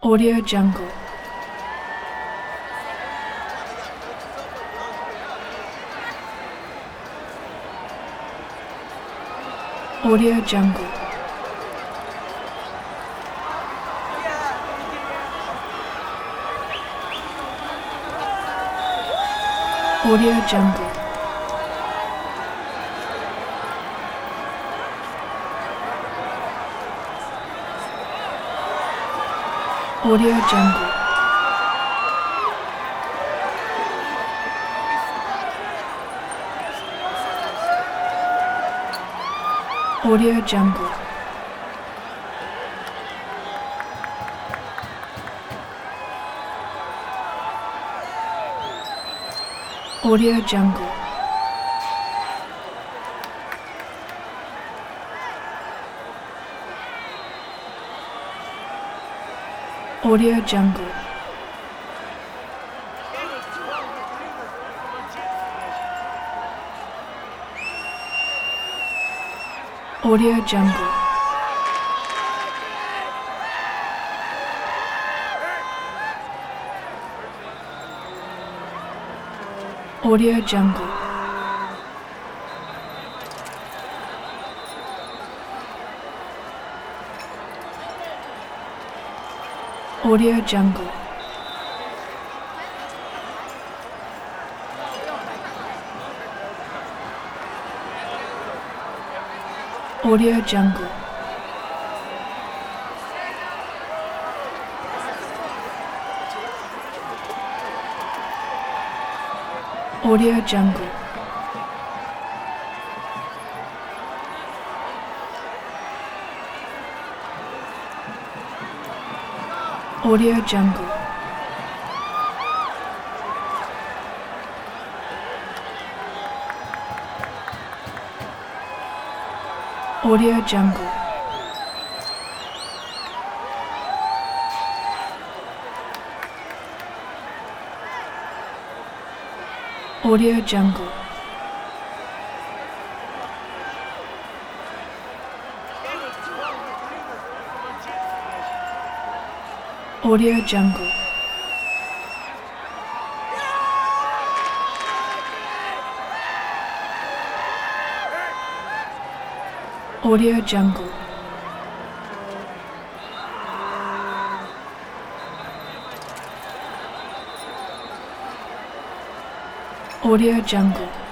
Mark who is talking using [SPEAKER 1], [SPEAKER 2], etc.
[SPEAKER 1] Audio Jungle. Audio Jungle. Audio Jungle. Audio Jungle. Audio Jungle. Audio Jungle. Audio Jungle. Audio Jungle. Audio Jungle. Audio Jungle. Audio Jungle. Audio Jungle. Audio Jungle. Audio Jungle. Audio Jungle. Audio Jungle. Audio Jungle. Audio Jungle.